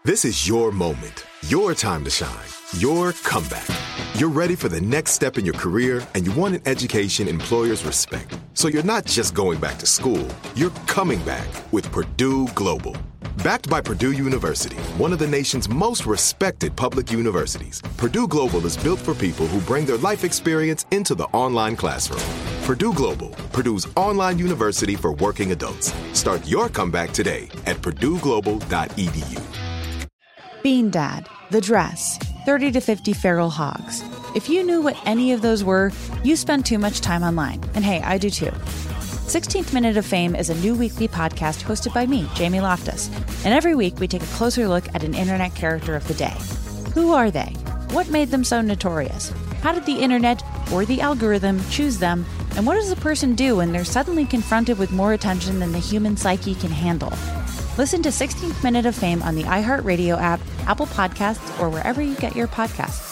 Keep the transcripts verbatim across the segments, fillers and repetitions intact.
This is your moment, your time to shine, your comeback. You're ready for the next step in your career, and you want an education employers respect. So you're not just going back to school, you're coming back with Purdue Global. Backed by Purdue University, one of the nation's most respected public universities, Purdue Global is built for people who bring their life experience into the online classroom. Purdue Global, Purdue's online university for working adults. Start your comeback today at purdue global dot e d u. Bean Dad, The Dress, thirty to fifty Feral Hogs. If you knew what any of those were, you spend too much time online. And hey, I do too. sixteenth Minute of Fame is a new weekly podcast hosted by me, Jamie Loftus. And every week we take a closer look at an internet character of the day. Who are they? What made them so notorious? How did the internet or the algorithm choose them? And what does a person do when they're suddenly confronted with more attention than the human psyche can handle? Listen to sixteenth Minute of Fame on the iHeartRadio app, Apple Podcasts, or wherever you get your podcasts.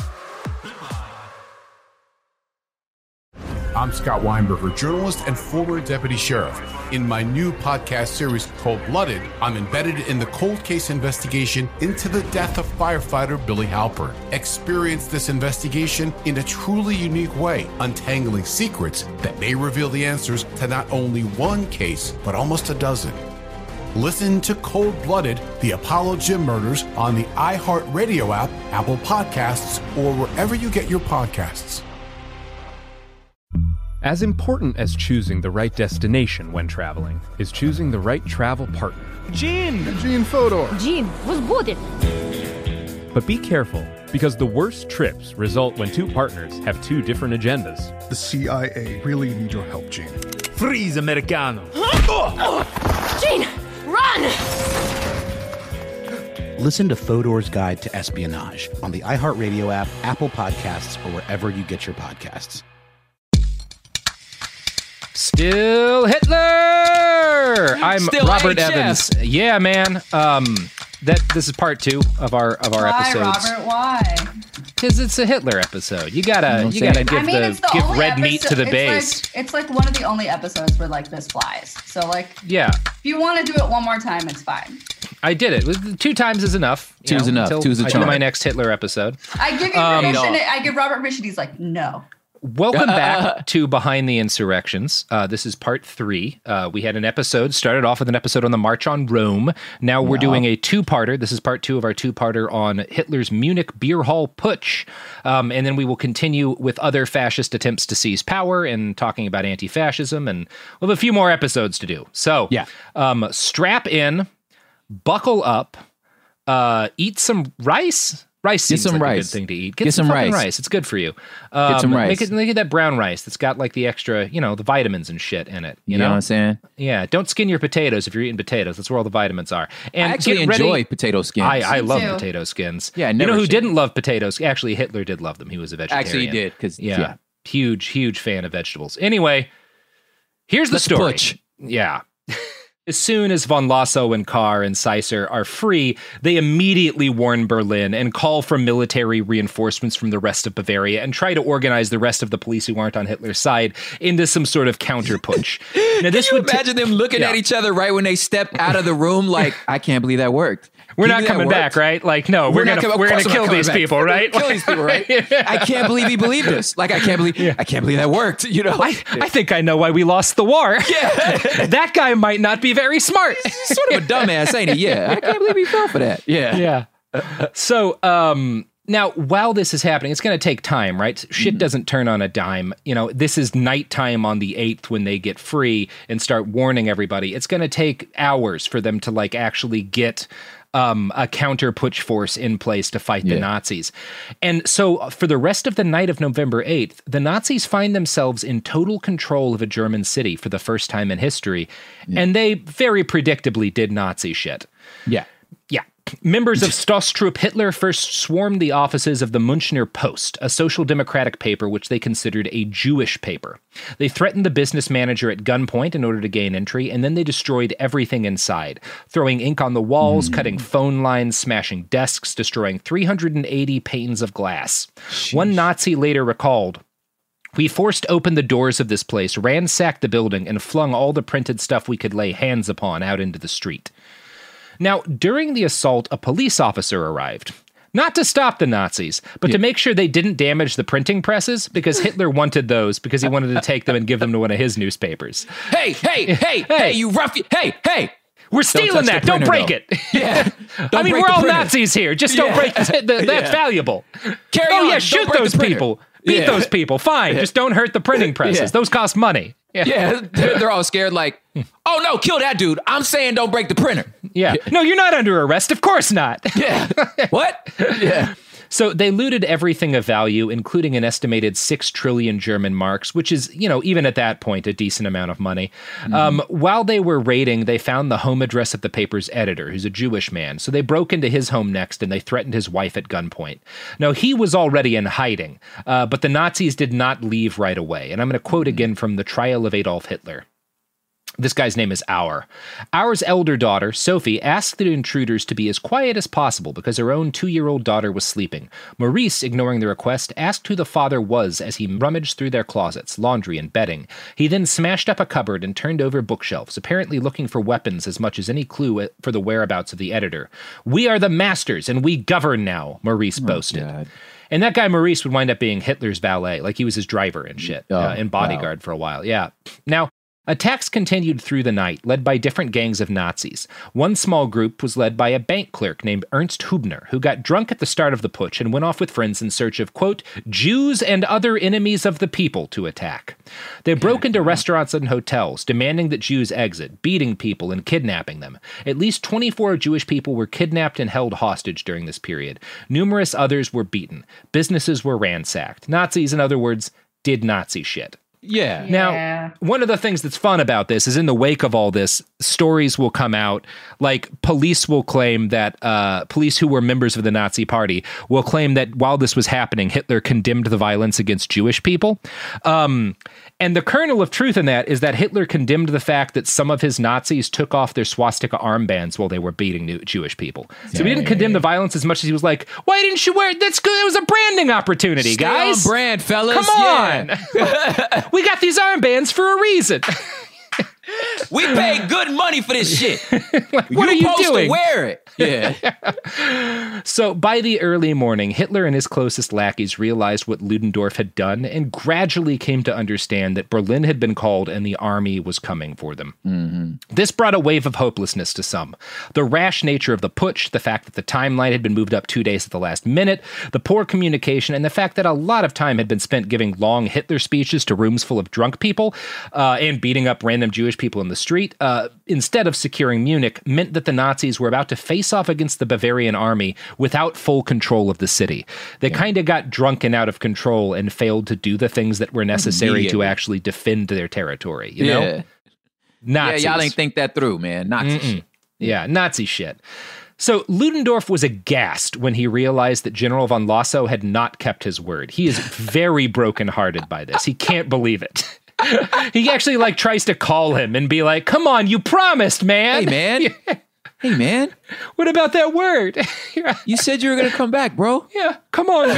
I'm Scott Weinberger, journalist and former deputy sheriff. In my new podcast series, Cold Blooded, I'm embedded in the cold case investigation into the death of firefighter Billy Halpern. Experience this investigation in a truly unique way, untangling secrets that may reveal the answers to not only one case, but almost a dozen. Listen to Cold Blooded, the Apollo Gym Murders on the iHeartRadio app, Apple Podcasts, or wherever you get your podcasts. As important as choosing the right destination when traveling is choosing the right travel partner. Gene! Gene Fodor! Gene, was good! But be careful, because the worst trips result when two partners have two different agendas. The C I A really need your help, Gene. Freeze, Americano! Huh? Gene, run! Listen to Fodor's Guide to Espionage on the iHeartRadio app, Apple Podcasts, or wherever you get your podcasts. Still Hitler! I'm Still Robert H F. Evans. Yeah, man. Um, that this is part two of our of our why, episodes. Robert? Why? Because it's a Hitler episode. You gotta you, you gotta give I mean, the, the give red episode, meat to the it's base. Like, it's like one of the only episodes where like this flies. So like, yeah. If you want to do it one more time, it's fine. I did it. Two times is enough. Two's know, enough. Two's a I charm. do my next Hitler episode. I give you Um, permission. no. I give Robert permission. He's like, no. Welcome back to Behind the Insurrections. Uh, this is part three. Uh, we had an episode, started off with an episode on the March on Rome. Now we're Yeah. doing a two-parter. This is part two of our two-parter on Hitler's Munich beer hall putsch. Um, and then we will continue with other fascist attempts to seize power and talking about anti-fascism. And we'll have a few more episodes to do. So yeah. um, strap in, buckle up, uh, eat some rice. Rice seems some like rice. a good thing to eat. Get, Get some, some fucking rice. rice. It's good for you. Um, Get some rice. Make it, make it that brown rice that's got like the extra, you know, the vitamins and shit in it. You, You know? know what I'm saying? Yeah. Don't skin your potatoes if you're eating potatoes. That's where all the vitamins are. And I actually get ready- enjoy potato skins. I, I Me love too. potato skins. Yeah, I you never know who should. didn't love potatoes? Actually, Hitler did love them. He was a vegetarian. Actually, he did. Because Yeah, yeah. Huge, huge fan of vegetables. Anyway, here's the Let's story. putsch. Yeah. As soon as von Lossow and Carr and Seisser are free, they immediately warn Berlin and call for military reinforcements from the rest of Bavaria and try to organize the rest of the police who aren't on Hitler's side into some sort of counter-putsch. Now, this Can you would ta- imagine them looking Yeah. at each other right when they stepped out of the room like, I can't believe that worked. We're Can not you believe coming that back, worked? right? Like, no, we're, not gonna coming- of we're gonna course we're kill not coming these back. people, We're gonna right? Kill these people, right? I can't believe he believed this. Like, I can't believe, I can't believe that worked. You know, I, I think I know why we lost the war. Yeah. That guy might not be very smart. sort of a dumbass, ain't he? Yeah, I can't believe he fell for that. Yeah, Yeah. So, um, now, while this is happening, it's going to take time, right? Shit Mm-hmm. doesn't turn on a dime. You know, this is nighttime on the eighth when they get free and start warning everybody. It's going to take hours for them to, like, actually get um, a counter-putsch force in place to fight the Yeah. Nazis. And so, for the rest of the night of November eighth, the Nazis find themselves in total control of a German city for the first time in history. And they very predictably did Nazi shit. yeah. Yeah. Members of Stosstrup Hitler first swarmed the offices of the Münchner Post, a social democratic paper which they considered a Jewish paper. They threatened the business manager at gunpoint in order to gain entry, and then they destroyed everything inside, throwing ink on the walls, mm. cutting phone lines, smashing desks, destroying three hundred eighty panes of glass. Sheesh. One Nazi later recalled, "We forced open the doors of this place, ransacked the building, and flung all the printed stuff we could lay hands upon out into the street." Now, during the assault, a police officer arrived. Not to stop the Nazis, but yeah. to make sure they didn't damage the printing presses, because Hitler wanted those because he wanted to take them and give them to one of his newspapers. Hey, hey, hey, hey, you ruffian. Hey, hey. We're stealing that. Don't break though. it. Yeah. Don't I mean, we're all printer. Nazis here. Just don't yeah. break the, the, That's yeah. valuable. Carry oh, on. yeah, shoot those people. Beat yeah. those people. Fine. Yeah. Just don't hurt the printing presses. Yeah. Those cost money. Yeah, yeah they're, they're all scared like, oh, no, kill that dude. I'm saying don't break the printer. Yeah. No, you're not under arrest. Of course not. Yeah. What? Yeah. So they looted everything of value, including an estimated six trillion German marks, which is, you know, even at that point, a decent amount of money. Mm-hmm. Um, while they were raiding, they found the home address of the paper's editor, who's a Jewish man. So they broke into his home next, and they threatened his wife at gunpoint. Now, he was already in hiding, uh, but the Nazis did not leave right away. And I'm going to quote again from The Trial of Adolf Hitler. This guy's name is Auer. Auer's elder daughter, Sophie, asked the intruders to be as quiet as possible because her own two-year-old daughter was sleeping. Maurice, ignoring the request, asked who the father was as he rummaged through their closets, laundry, and bedding. He then smashed up a cupboard and turned over bookshelves, apparently looking for weapons as much as any clue for the whereabouts of the editor. "We are the masters, and we govern now," Maurice oh, boasted. God. And that guy, Maurice, would wind up being Hitler's valet, like he was his driver and shit, oh, uh, and bodyguard wow. for a while. Yeah. Now, attacks continued through the night, led by different gangs of Nazis. One small group was led by a bank clerk named Ernst Hubner, who got drunk at the start of the putsch and went off with friends in search of, quote, Jews and other enemies of the people to attack. They broke into restaurants and hotels, demanding that Jews exit, beating people and kidnapping them. At least twenty-four Jewish people were kidnapped and held hostage during this period. Numerous others were beaten. Businesses were ransacked. Nazis, in other words, did Nazi shit. Yeah. Now, yeah. one of the things that's fun about this is in the wake of all this, stories will come out, like police will claim that, uh, police who were members of the Nazi party will claim that while this was happening, Hitler condemned the violence against Jewish people. Um, and the kernel of truth in that is that Hitler condemned the fact that some of his Nazis took off their swastika armbands while they were beating new Jewish people. So he didn't condemn the violence as much as he was like, why didn't you wear it? That's good. It was a branding opportunity, Stay guys. on brand, fellas. Come on. Yeah. We got these armbands for a reason. We paid good money for this shit. Like, what are you supposed doing? To wear it. Yeah. So by the early morning, Hitler and his closest lackeys realized what Ludendorff had done and gradually came to understand that Berlin had been called and the army was coming for them. Mm-hmm. This brought a wave of hopelessness to some. The rash nature of the putsch, the fact that the timeline had been moved up two days at the last minute, the poor communication, and the fact that a lot of time had been spent giving long Hitler speeches to rooms full of drunk people uh, and beating up random Jewish people in the street, uh, instead of securing Munich, meant that the Nazis were about to face off against the Bavarian army without full control of the city. They yeah. kind of got drunk and out of control and failed to do the things that were necessary to actually defend their territory. You know? Yeah. Nazis. Yeah, y'all ain't think that through, man. Nazi shit. Yeah, Nazi shit. So Ludendorff was aghast when he realized that General von Lossow had not kept his word. He is very brokenhearted by this. He can't believe it. He actually like tries to call him and be like, come on, you promised, man. Hey, man. Hey, man. What about that word? You said you were going to come back, bro. Yeah, come on,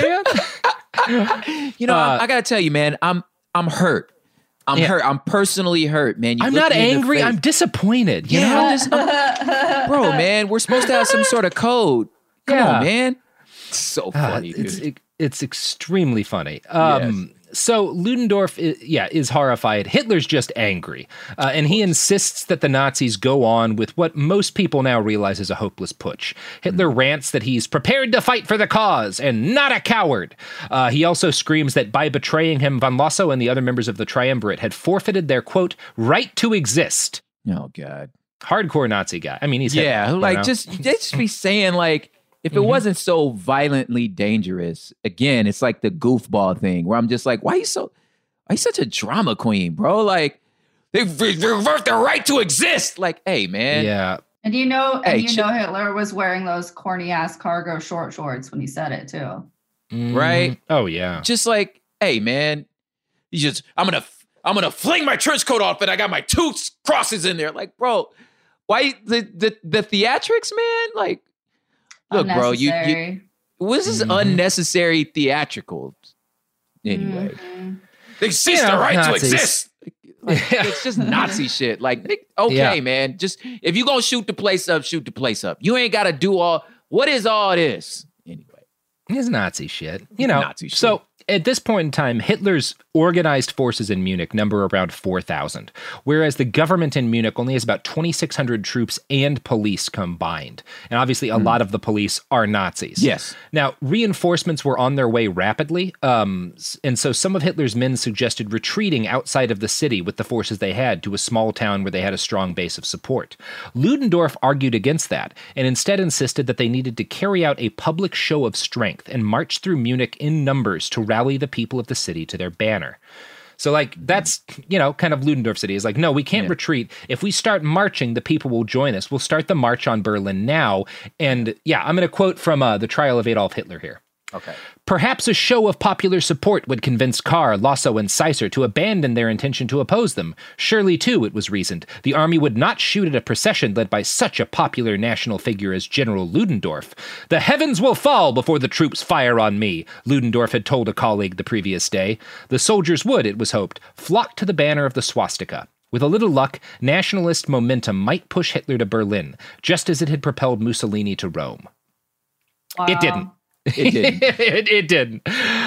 man. You know, uh, I, I got to tell you, man, I'm I'm hurt. I'm yeah. hurt. I'm personally hurt, man. You I'm not angry. I'm disappointed. You yeah, know? I'm just, I'm, bro, man, we're supposed to have some sort of code. Come yeah. on, man. It's so funny, uh, it's, dude. It, it's extremely funny. Um, yes. So Ludendorff, is, yeah, is horrified. Hitler's just angry. Uh, and he insists that the Nazis go on with what most people now realize is a hopeless putsch. Hitler mm. rants that he's prepared to fight for the cause and not a coward. Uh, he also screams that by betraying him, von Lossow and the other members of the Triumvirate had forfeited their, quote, right to exist. Oh, God. Hardcore Nazi guy. I mean, he's Yeah, Hitler, like, you know? just, just be saying, like, if it mm-hmm. wasn't so violently dangerous, again, it's like the goofball thing where I'm just like, why are you so, why are you such a drama queen, bro? Like, they revert their right to exist. Like, hey, man. Yeah. And you know, hey, and you ch- know, Hitler was wearing those corny ass cargo short shorts when he said it too. Mm-hmm. Right? Oh yeah. Just like, hey, man, you just, I'm gonna, I'm gonna fling my trench coat off, and I got my two crosses in there. Like, bro, why the the the theatrics, man? Like. Look, bro, you, you this is mm-hmm. unnecessary theatrical. Anyway. Mm-hmm. They cease You know, the right Nazis. to exist. Like, it's just Nazi shit. Like, okay, Yeah. man, just if you gonna shoot the place up, shoot the place up. You ain't got to do all. What is all this anyway? It's Nazi shit. You know, Nazi shit. So at this point in time, Hitler's organized forces in Munich number around four thousand, whereas the government in Munich only has about twenty-six hundred troops and police combined. And obviously, a mm. lot of the police are Nazis. Yes. Now, reinforcements were on their way rapidly, um, and so some of Hitler's men suggested retreating outside of the city with the forces they had to a small town where they had a strong base of support. Ludendorff argued against that, and instead insisted that they needed to carry out a public show of strength and march through Munich in numbers to rally the people of the city to their banner. So, like, that's, you know, kind of Ludendorff city is like, no, we can't yeah. retreat. If we start marching, the people will join us. We'll start the march on Berlin now. And yeah, I'm going to quote from uh, The Trial of Adolf Hitler here. Okay. Perhaps a show of popular support would convince Kahr, Lossow, and Seisser to abandon their intention to oppose them. Surely, too, it was reasoned, the army would not shoot at a procession led by such a popular national figure as General Ludendorff. The heavens will fall before the troops fire on me, Ludendorff had told a colleague the previous day. The soldiers would, it was hoped, flock to the banner of the swastika. With a little luck, nationalist momentum might push Hitler to Berlin, just as it had propelled Mussolini to Rome. Wow. It didn't. It didn't. it, it didn't.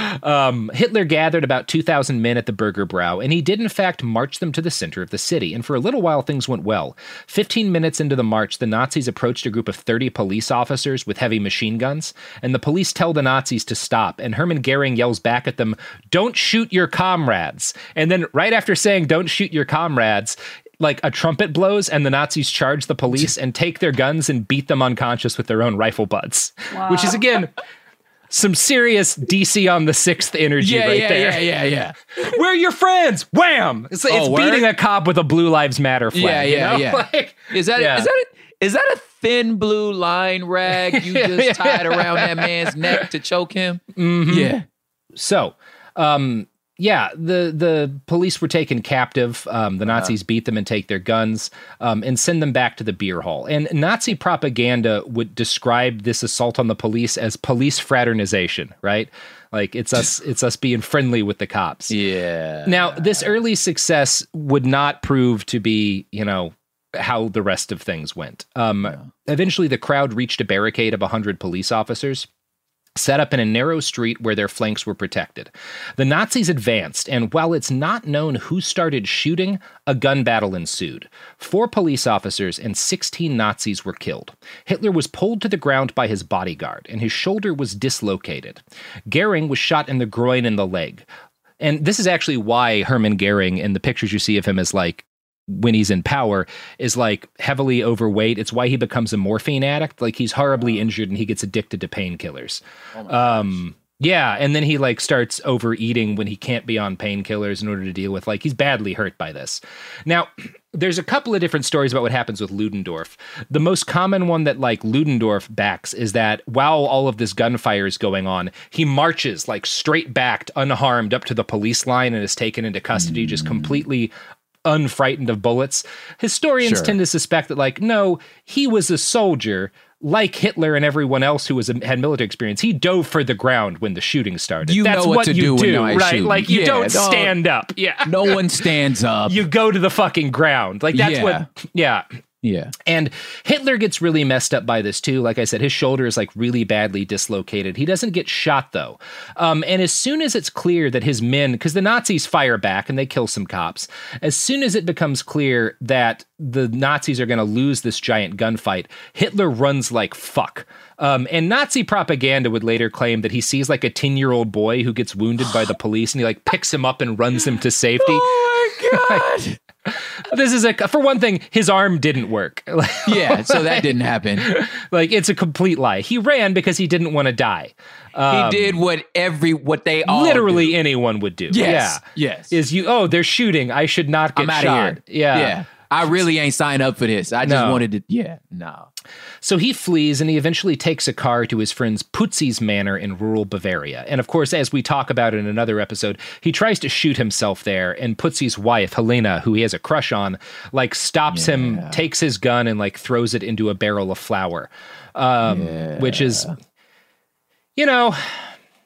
Um, Hitler gathered about two thousand men at the Bürgerbräu, and he did in fact march them to the center of the city, and for a little while things went well. Fifteen minutes into the march, the Nazis approached a group of thirty police officers with heavy machine guns, and the police tell the Nazis to stop, and Hermann Goering yells back at them, "Don't shoot your comrades." And then right after saying, "Don't shoot your comrades," like a trumpet blows and the Nazis charge the police and take their guns and beat them unconscious with their own rifle butts, wow. which is, again, some serious D C on the sixth energy yeah, right yeah, there. Yeah, yeah, yeah. We're your friends. Wham! It's, it's oh, beating a cop with a Blue Lives Matter flag. Yeah, yeah, you know? yeah. Like, is that yeah. is that a, is that a thin blue line rag you just tied around that man's neck to choke him? Mm-hmm. Yeah. So, um, yeah, the the police were taken captive. Um, the Nazis uh-huh. beat them and take their guns um, and send them back to the beer hall. And Nazi propaganda would describe this assault on the police as police fraternization, right? Like it's us, it's us being friendly with the cops. Yeah. Now, this early success would not prove to be, you know, how the rest of things went. Um, yeah. Eventually, the crowd reached a barricade of one hundred police officers, set up in a narrow street where their flanks were protected. The Nazis advanced, and while it's not known who started shooting, a gun battle ensued. Four police officers and sixteen Nazis were killed. Hitler was pulled to the ground by his bodyguard, and his shoulder was dislocated. Goering was shot in the groin and the leg. And this is actually why Hermann Goering, in the pictures you see of him as like, when he's in power, is like heavily overweight. It's why he becomes a morphine addict. Like he's horribly injured and he gets addicted to painkillers. Oh um, yeah. And then he like starts overeating when he can't be on painkillers in order to deal with, like, he's badly hurt by this. Now, there's a couple of different stories about what happens with Ludendorff. The most common one that like Ludendorff backs is that while all of this gunfire is going on, he marches like straight backed, unharmed up to the police line and is taken into custody, mm. just completely unfrightened of bullets. Historians sure. tend to suspect that, like, no, he was a soldier, like Hitler and everyone else who was had military experience. He dove for the ground when the shooting started. You That's know what, what to you do, do, when right? shoot. Like, you yeah, don't stand up. Yeah, no one stands up. You go to the fucking ground. Like that's yeah. what. Yeah. Yeah. And Hitler gets really messed up by this too. Like I said, his shoulder is like really badly dislocated. He doesn't get shot though. Um, and as soon as it's clear that his men, because the Nazis fire back and they kill some cops, as soon as it becomes clear that the Nazis are going to lose this giant gunfight, Hitler runs like fuck. Um, and Nazi propaganda would later claim that he sees like a ten-year-old boy who gets wounded by the police and he like picks him up and runs him to safety. Oh my God. This is a, for one thing, his arm didn't work. Yeah, so that didn't happen. Like, it's a complete lie. He ran because he didn't want to die. Um, he did what every, what they all literally do. anyone would do. Yes, yeah. yes. Is you, oh, they're shooting. I should not get I'm out shot. of here. Yeah. Yeah. I really ain't signed up for this. I just No. wanted to, yeah, no. So he flees and he eventually takes a car to his friend's Putzi's manor in rural Bavaria. And of course, as we talk about in another episode, he tries to shoot himself there. And Putzi's wife, Helena, who he has a crush on, like stops Yeah. him, takes his gun and like throws it into a barrel of flour, um, Yeah. which is, you know,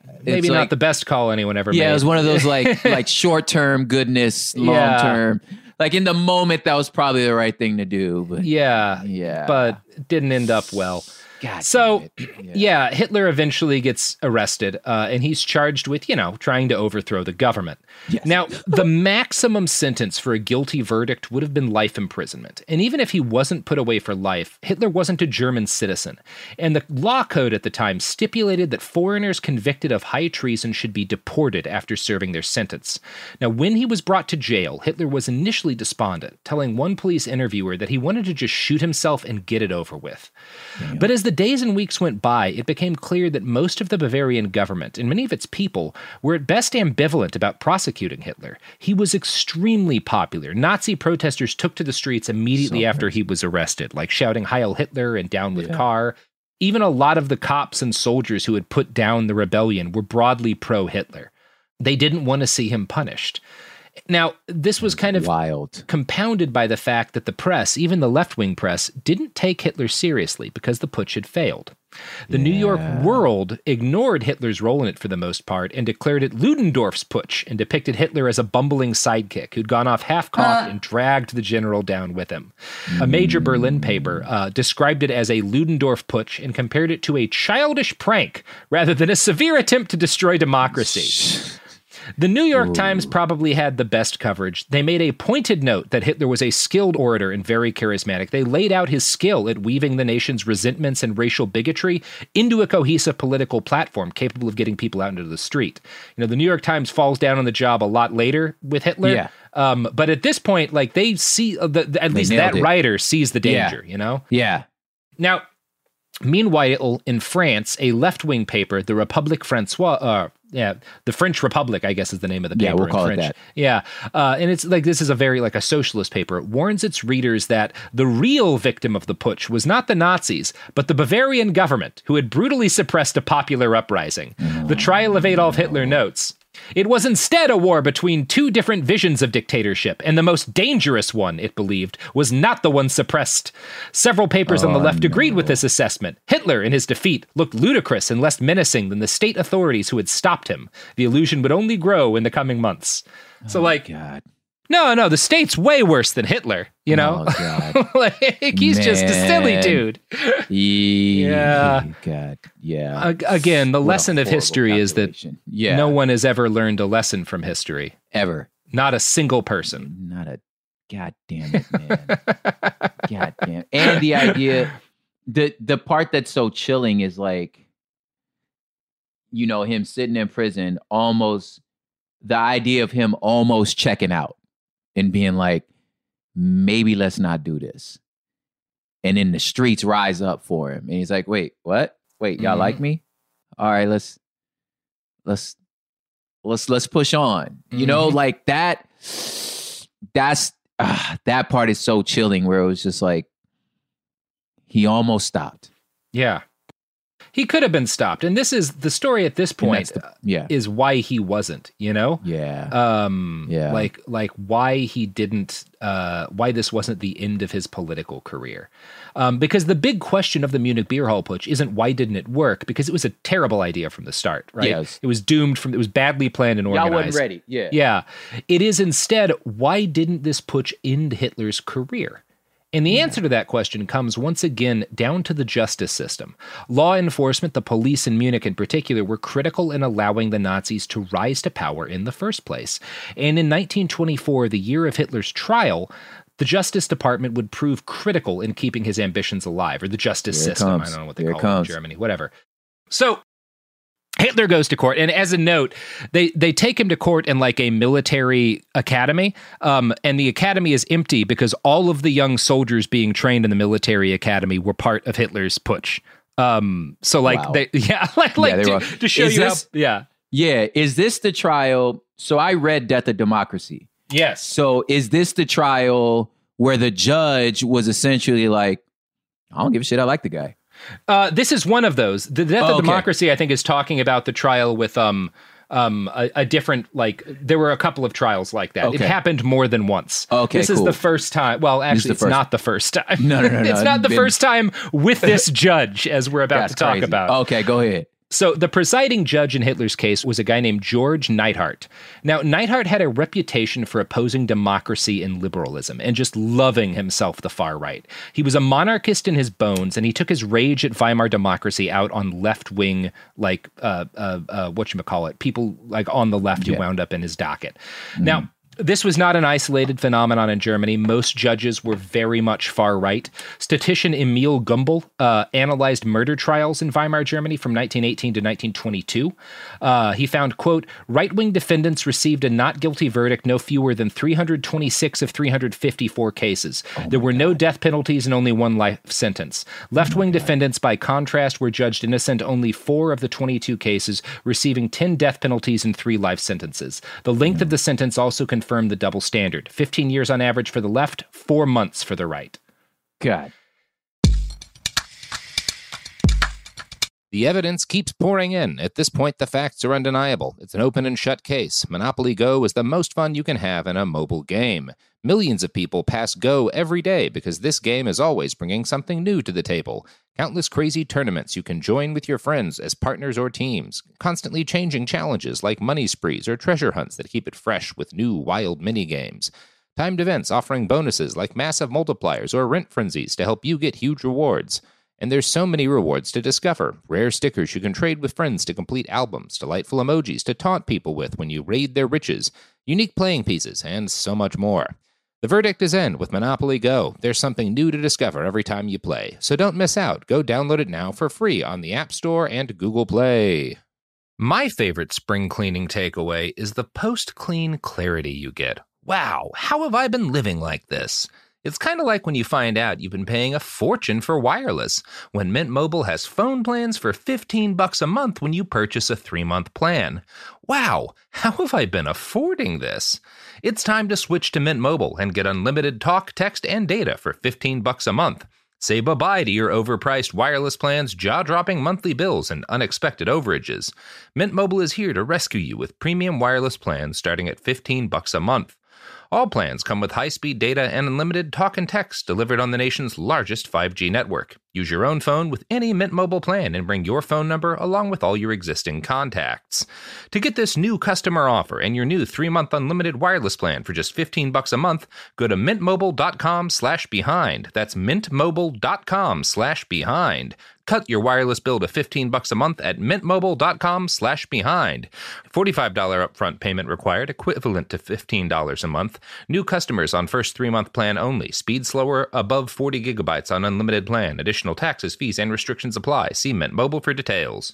maybe It's not like- the best call anyone ever made. Yeah, it was one of those like like short term goodness, long Yeah. term. Like in the moment, that was probably the right thing to do. But Yeah, yeah, but it didn't end up well. God So, damn it. Yeah. yeah, Hitler eventually gets arrested, uh, and he's charged with, you know, trying to overthrow the government. Yes. Now, the maximum sentence for a guilty verdict would have been life imprisonment. And even if he wasn't put away for life, Hitler wasn't a German citizen. And the law code at the time stipulated that foreigners convicted of high treason should be deported after serving their sentence. Now, when he was brought to jail, Hitler was initially despondent, telling one police interviewer that he wanted to just shoot himself and get it over with. Damn. But as the days and weeks went by, it became clear that most of the Bavarian government and many of its people were at best ambivalent about prosecuting Hitler. He was extremely popular. Nazi protesters took to the streets immediately so after he was arrested, like shouting Heil Hitler and Down with yeah. Kahr. Even a lot of the cops and soldiers who had put down the rebellion were broadly pro-Hitler. They didn't want to see him punished. Now, this was kind of wild, compounded by the fact that the press, even the left-wing press, didn't take Hitler seriously because the putsch had failed. The yeah. New York World ignored Hitler's role in it for the most part and declared it Ludendorff's putsch and depicted Hitler as a bumbling sidekick who'd gone off half-cocked uh. and dragged the general down with him. Mm. A major Berlin paper uh, described it as a Ludendorff putsch and compared it to a childish prank rather than a severe attempt to destroy democracy. The New York Ooh. Times probably had the best coverage. They made a pointed note that Hitler was a skilled orator and very charismatic. They laid out his skill at weaving the nation's resentments and racial bigotry into a cohesive political platform capable of getting people out into the street. You know, the New York Times falls down on the job a lot later with Hitler. Yeah. Um, but at this point, like they see, uh, the, the, at they least that it. writer sees the danger, yeah. you know? Yeah. Now, meanwhile, in France, a left-wing paper, the Republique Françoise, uh, yeah, the French Republic, I guess is the name of the paper yeah, we'll in call French. It that. Yeah, uh, and it's like this is a very like a socialist paper. It warns its readers that the real victim of the putsch was not the Nazis, but the Bavarian government, who had brutally suppressed a popular uprising. Oh, the trial of Adolf Hitler notes, it was instead a war between two different visions of dictatorship, and the most dangerous one, it believed, was not the one suppressed. Several papers oh, on the left no. agreed with this assessment. Hitler, in his defeat, looked ludicrous and less menacing than the state authorities who had stopped him. The illusion would only grow in the coming months. So, oh, like, God. no, no, the state's way worse than Hitler, you know? Oh, God. Like, he's Man. just a silly dude. Yeah. God, yeah. Uh, again, the what lesson of history is that yeah. no one has ever learned a lesson from history. Ever. Not a single person. Not a, God damn it, man. God damn. And the idea, the the part that's so chilling is like, you know, him sitting in prison, almost, the idea of him almost checking out and being like, maybe let's not do this. And then the streets rise up for him. And he's like, wait, what? Wait, y'all mm-hmm. like me? All right, let's, let's, let's, let's push on. Mm-hmm. You know, like that, that's, uh, that part is so chilling where it was just like, he almost stopped. Yeah. He could have been stopped. And this is the story at this point the, yeah. is why he wasn't, you know? Yeah. Um, yeah. Like, like why he didn't, uh, why this wasn't the end of his political career. Um, because the big question of the Munich Beer Hall Putsch isn't why didn't it work? Because it was a terrible idea from the start, right? Yeah, it, was, it was doomed from, it was badly planned and organized. Y'all wasn't ready. Yeah. Yeah. It is instead, why didn't this putsch end Hitler's career? And the answer to that question comes once again down to the justice system. Law enforcement, the police in Munich in particular, were critical in allowing the Nazis to rise to power in the first place. And in nineteen twenty-four, the year of Hitler's trial, the Justice Department would prove critical in keeping his ambitions alive, or the justice Here system. Comes. I don't know what they Here call comes. it in Germany, whatever. So Hitler goes to court, and as a note, they they take him to court in like a military academy, um, and the academy is empty because all of the young soldiers being trained in the military academy were part of Hitler's putsch. Um, so like, wow. they, yeah, like, like yeah, to, were, to show you this, how, yeah. Yeah, is this the trial? So I read Death of Democracy. Yes. So is this the trial where the judge was essentially like, I don't give a shit, I like the guy? Uh, this is one of those. The Death oh, of okay. Democracy, I think, is talking about the trial with um um a, a different, like, there were a couple of trials like that. Okay. It happened more than once. Okay, This cool. is the first time. Well, actually, it's first. not the first time. No, no, no, no. It's not the Been... first time with this judge, as we're about That's to talk crazy. about. Okay, go ahead. So the presiding judge in Hitler's case was a guy named George Neidhart. Now, Neidhart had a reputation for opposing democracy and liberalism and just loving himself the far right. He was a monarchist in his bones, and he took his rage at Weimar democracy out on left-wing, like, uh, uh, uh, whatchamacallit, people like on the left yeah. who wound up in his docket. Mm. Now, this was not an isolated phenomenon in Germany. Most judges were very much far right. Statistician Emil Gumbel uh, analyzed murder trials in Weimar Germany from nineteen eighteen to nineteen twenty-two. Uh, he found, quote, right-wing defendants received a not guilty verdict no fewer than three hundred twenty-six of three hundred fifty-four cases. Oh there were God. no death penalties and only one life sentence. Left-wing oh defendants, by contrast, were judged innocent only four of the twenty-two cases, receiving ten death penalties and three life sentences. The length mm. of the sentence also confirmed Confirm the double standard. fifteen years on average for the left, four months for the right. God. The evidence keeps pouring in. At this point, the facts are undeniable. It's an open and shut case. Monopoly Go is the most fun you can have in a mobile game. Millions of people pass Go every day because this game is always bringing something new to the table. Countless crazy tournaments you can join with your friends as partners or teams. Constantly changing challenges like money sprees or treasure hunts that keep it fresh with new wild mini-games. Timed events offering bonuses like massive multipliers or rent frenzies to help you get huge rewards. And there's so many rewards to discover. Rare stickers you can trade with friends to complete albums, delightful emojis to taunt people with when you raid their riches, unique playing pieces, and so much more. The verdict is in with Monopoly Go. There's something new to discover every time you play. So don't miss out. Go download it now for free on the App Store and Google Play. My favorite spring cleaning takeaway is the post-clean clarity you get. Wow, how have I been living like this? It's kind of like when you find out you've been paying a fortune for wireless, when Mint Mobile has phone plans for fifteen bucks a month when you purchase a three-month plan. Wow, how have I been affording this? It's time to switch to Mint Mobile and get unlimited talk, text, and data for fifteen bucks a month. Say bye-bye to your overpriced wireless plans, jaw-dropping monthly bills, and unexpected overages. Mint Mobile is here to rescue you with premium wireless plans starting at fifteen bucks a month. All plans come with high-speed data and unlimited talk and text delivered on the nation's largest five G network. Use your own phone with any Mint Mobile plan and bring your phone number along with all your existing contacts. To get this new customer offer and your new three-month unlimited wireless plan for just fifteen bucks a month, go to mintmobile.com slash behind. That's mintmobile.com slash behind. Cut your wireless bill to fifteen bucks a month at mintmobile.com slash behind. forty-five dollars upfront payment required, equivalent to fifteen dollars a month. New customers on first three-month plan only. Speed slower, above forty gigabytes on unlimited plan. Additional taxes, fees, and restrictions apply. See Mint Mobile for details.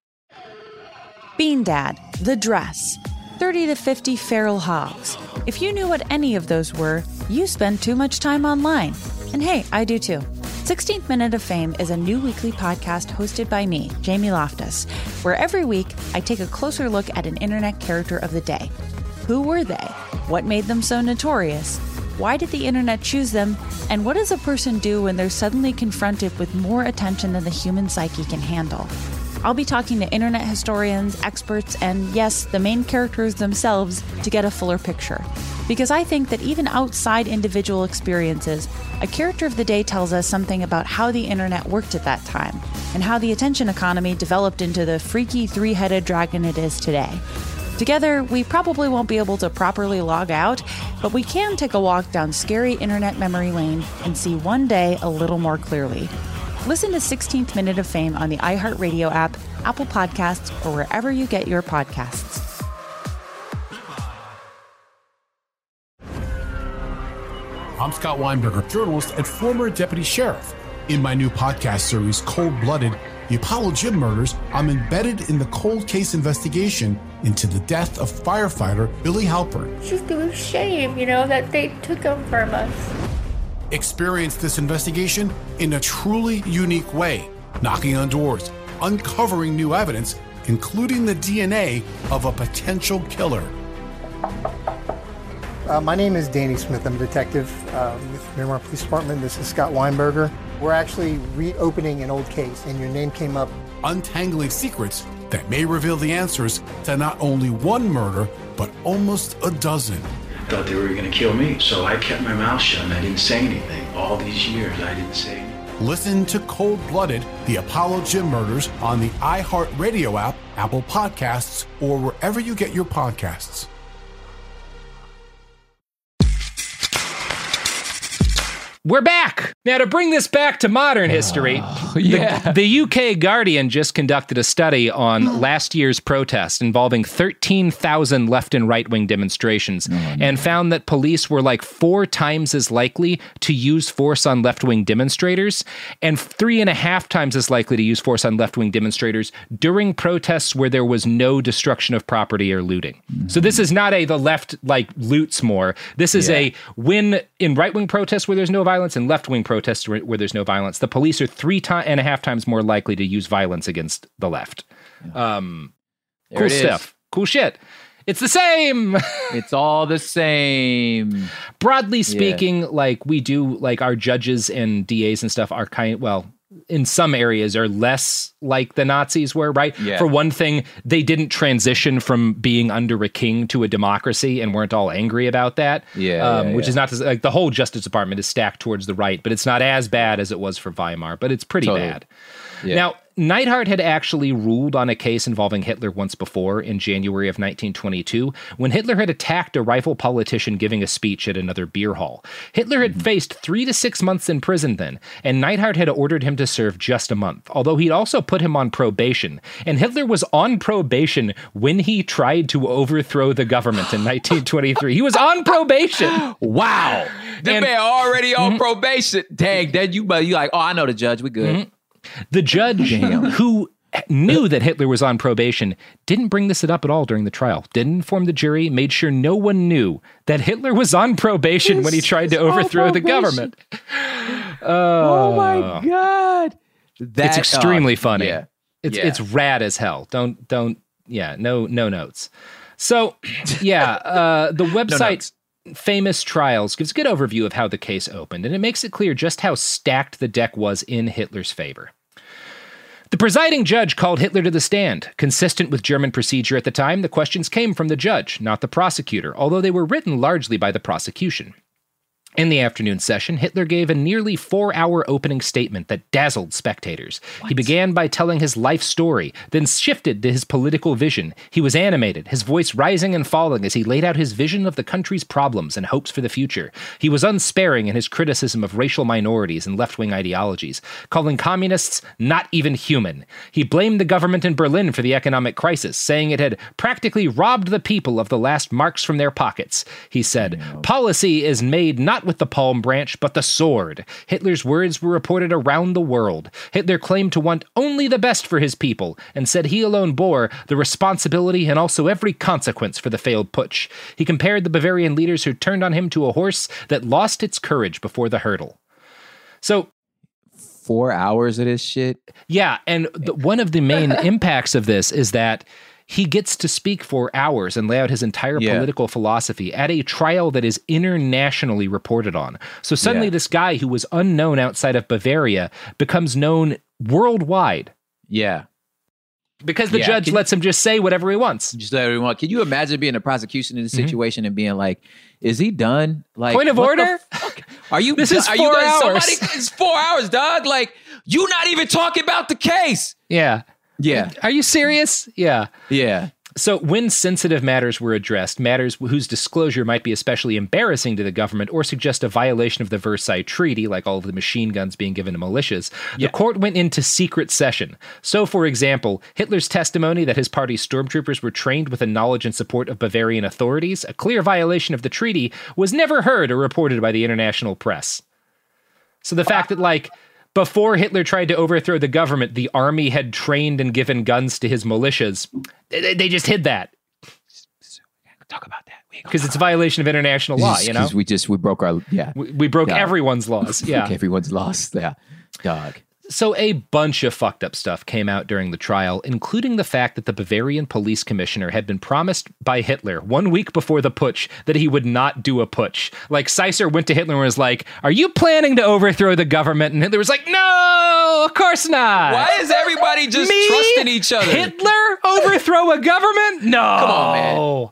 Bean Dad, The Dress, thirty to fifty feral hogs. If you knew what any of those were, you spend too much time online. And hey, I do too. sixteenth Minute of Fame is a new weekly podcast hosted by me, Jamie Loftus, where every week I take a closer look at an internet character of the day. Who were they? What made them so notorious? Why did the internet choose them? And what does a person do when they're suddenly confronted with more attention than the human psyche can handle? I'll be talking to internet historians, experts, and yes, the main characters themselves to get a fuller picture. Because I think that even outside individual experiences, a character of the day tells us something about how the internet worked at that time, and how the attention economy developed into the freaky three-headed dragon it is today. Together, we probably won't be able to properly log out, but we can take a walk down scary internet memory lane and see one day a little more clearly. Listen to sixteenth Minute of Fame on the iHeartRadio app, Apple Podcasts, or wherever you get your podcasts. I'm Scott Weinberger, journalist and former deputy sheriff. In my new podcast series, Cold Blooded, The Apollo Gym Murders, I'm embedded in the cold case investigation into the death of firefighter Billy Halpern. It's just a shame, you know, that they took him from us. Experience this investigation in a truly unique way, knocking on doors, uncovering new evidence, including the D N A of a potential killer. Uh, my name is Danny Smith. I'm a detective uh, with Miramar Police Department. This is Scott Weinberger. We're actually reopening an old case, and your name came up. Untangling secrets that may reveal the answers to not only one murder, but almost a dozen. I thought they were going to kill me, so I kept my mouth shut and I didn't say anything. All these years, I didn't say anything. Listen to Cold Blooded, The Apollo Gym Murders on the iHeartRadio app, Apple Podcasts, or wherever you get your podcasts. We're back! Now, to bring this back to modern history, oh, yeah. the, the U K Guardian just conducted a study on last year's protest involving thirteen thousand left and right-wing demonstrations oh, and found that police were like four times as likely to use force on left-wing demonstrators and three and a half times as likely to use force on left-wing demonstrators during protests where there was no destruction of property or looting. Mm-hmm. So this is not a the left, like, loots more. This is yeah. a win in right-wing protests where there's no violence and left-wing protests where, where there's no violence. The police are three ti- and a half times more likely to use violence against the left. Um, cool stuff. Cool shit. It's the same. It's all the same. Broadly speaking, yeah. like we do, like our judges and D As and stuff are kind of, well, in some areas are less like the Nazis were, right? Yeah. For one thing, they didn't transition from being under a king to a democracy and weren't all angry about that. Yeah, um, yeah which yeah. is not to, like the whole Justice Department is stacked towards the right, but it's not as bad as it was for Weimar, but it's pretty totally. bad. Yeah. Now, Neidhart had actually ruled on a case involving Hitler once before in January of nineteen twenty-two, when Hitler had attacked a rival politician giving a speech at another beer hall. Hitler had mm-hmm. faced three to six months in prison then, and Neidhart had ordered him to serve just a month, although he'd also put him on probation. And Hitler was on probation when he tried to overthrow the government in nineteen twenty-three. He was on probation. Wow. The and, man already on mm-hmm. probation. Dang, then you, you like, oh, I know the judge. We good. Mm-hmm. The judge who knew that Hitler was on probation didn't bring this up at all during the trial, didn't inform the jury, made sure no one knew that Hitler was on probation when he tried to overthrow the government. Uh, oh my God. That, it's extremely uh, funny. Yeah. It's yeah. it's rad as hell. Don't, don't, yeah, no, no notes. So, yeah, uh, the website no Famous Trials gives a good overview of how the case opened, and it makes it clear just how stacked the deck was in Hitler's favor. The presiding judge called Hitler to the stand. Consistent with German procedure at the time, the questions came from the judge, not the prosecutor, although they were written largely by the prosecution. In the afternoon session, Hitler gave a nearly four-hour opening statement that dazzled spectators. What? He began by telling his life story, then shifted to his political vision. He was animated, his voice rising and falling as he laid out his vision of the country's problems and hopes for the future. He was unsparing in his criticism of racial minorities and left-wing ideologies, calling communists not even human. He blamed the government in Berlin for the economic crisis, saying it had practically robbed the people of the last marks from their pockets. He said, no. Policy is made not with the palm branch, but the sword. Hitler's words were reported around the world. Hitler claimed to want only the best for his people, and said he alone bore the responsibility and also every consequence for the failed putsch. He compared the Bavarian leaders who turned on him to a horse that lost its courage before the hurdle. So, four hours of this shit? Yeah, and the, one of the main impacts of this is that he gets to speak for hours and lay out his entire yeah. political philosophy at a trial that is internationally reported on. So suddenly yeah. this guy who was unknown outside of Bavaria becomes known worldwide. Yeah. Because the yeah. judge Can, lets him just say whatever he wants. Just whatever he wants. Can you imagine being a prosecution in this mm-hmm. situation and being like, is he done? Like, point of order? Are you This is are four you hours. Somebody, it's four hours, dog. Like, you not even talking about the case. Yeah. Yeah. Are you serious? Yeah. Yeah. So when sensitive matters were addressed, matters whose disclosure might be especially embarrassing to the government or suggest a violation of the Versailles Treaty, like all of the machine guns being given to militias, yeah. the court went into secret session. So, for example, Hitler's testimony that his party's stormtroopers were trained with the knowledge and support of Bavarian authorities, a clear violation of the treaty, was never heard or reported by the international press. So the fact that, like, before Hitler tried to overthrow the government, the army had trained and given guns to his militias. They, they just hid that. Talk about that. Because it's a violation of international law, you know? Because we just, we broke our, yeah. We, we broke yeah. everyone's laws, yeah. broke everyone's laws, yeah. Dog. So a bunch of fucked up stuff came out during the trial, including the fact that the Bavarian police commissioner had been promised by Hitler one week before the putsch that he would not do a putsch. Like, Seisser went to Hitler and was like, are you planning to overthrow the government? And Hitler was like, no, of course not. Why is everybody just Me? trusting each other? Hitler overthrow a government? No. Come on, man.